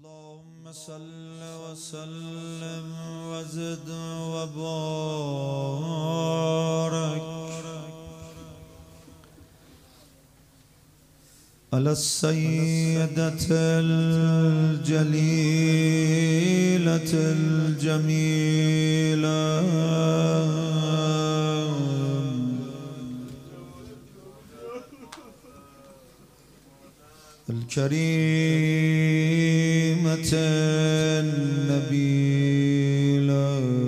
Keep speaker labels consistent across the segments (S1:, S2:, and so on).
S1: اللهم صل وسلم وزد وبارك على السيدة الجليلة الجميلة الكريمة النبيلة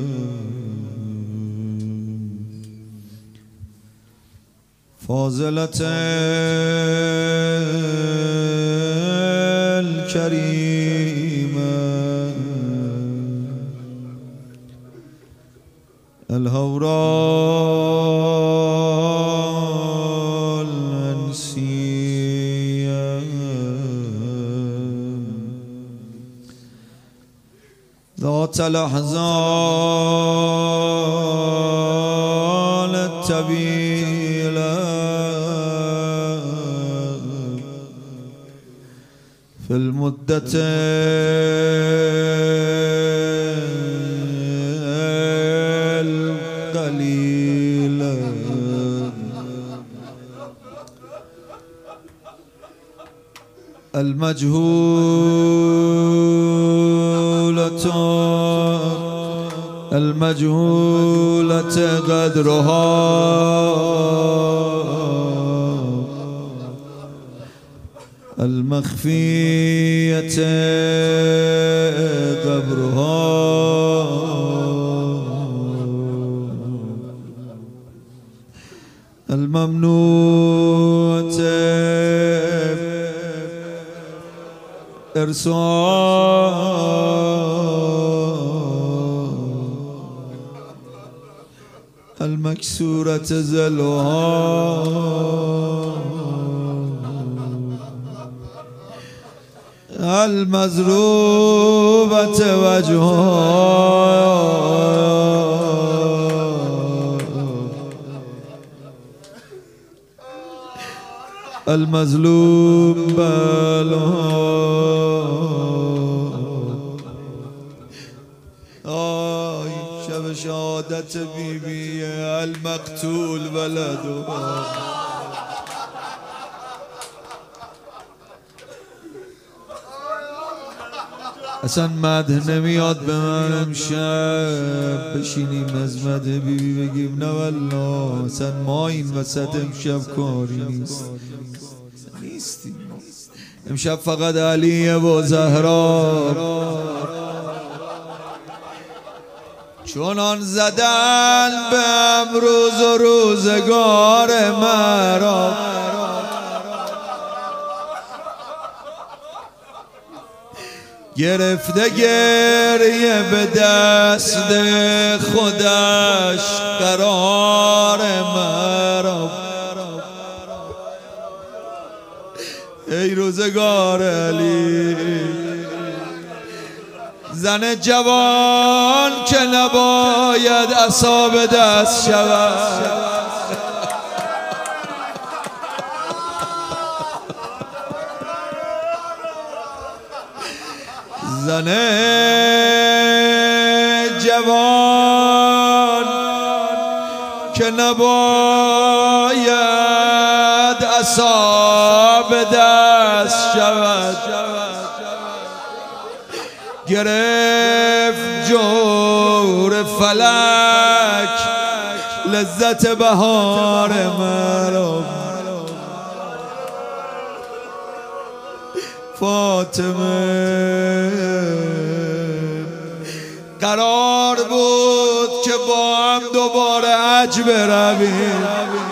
S1: فاضلة الكريمة الهوراء الأنسية ذات الأحزان الطويلة في المدة القليلة المجهولة قدرها المخفية قبرها الممنوعة المكسورة زلها المضروبة وجهها المظلوم بالها شب شهادت بیبی المقتول ولدها اصلا مده نمیاد به من امشب بشینیم از مده بیبی بگیم نه والله اصلا ما این وسط امشب کاری نیستیم امشب فقط علی و زهرا چونان زدن به امروز و روزگار مرا گرفته گریه به دست خودش قرار مرا ای روزگار علی زن جوان که نباید اصاب دست شود زن جوان که نباید اصاب دست شود گرفت جور فلک لذت بهار مرا فاطمه قرار بود که با هم دوباره حج برویم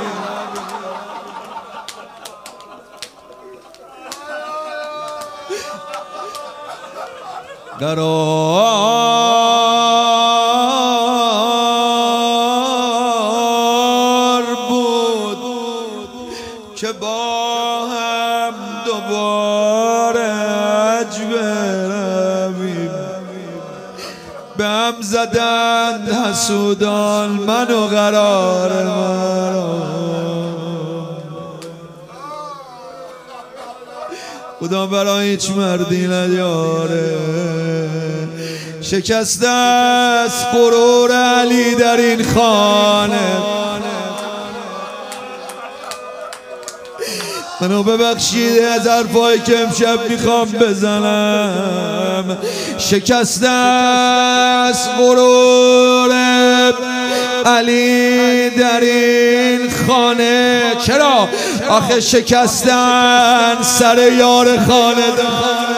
S1: قرار بود که با هم دوباره حج برویم به هم زدند حسودان من و قرار مرا خدا برای هیچ مردی نداره. شکسته است غرور علی در این خانه. منو ببخشید از حرفایی که امشب میخوام بزنم. شکسته است غرور علی در این خانه. چرا؟ آخه شکستن سر یار خانه دار.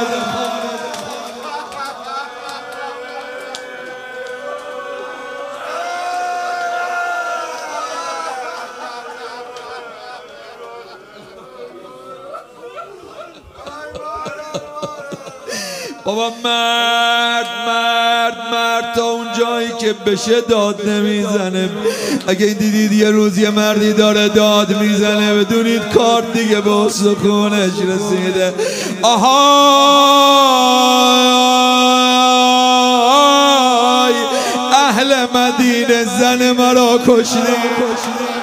S1: بابا مرد تا اون جایی که بشه داد نمیزنه. اگه دیدید یه روز یه مردی داره داد میزنه بدونید کارت دیگه به استخونش رسیده. آهای اهل مدینه زن مرا کشتی.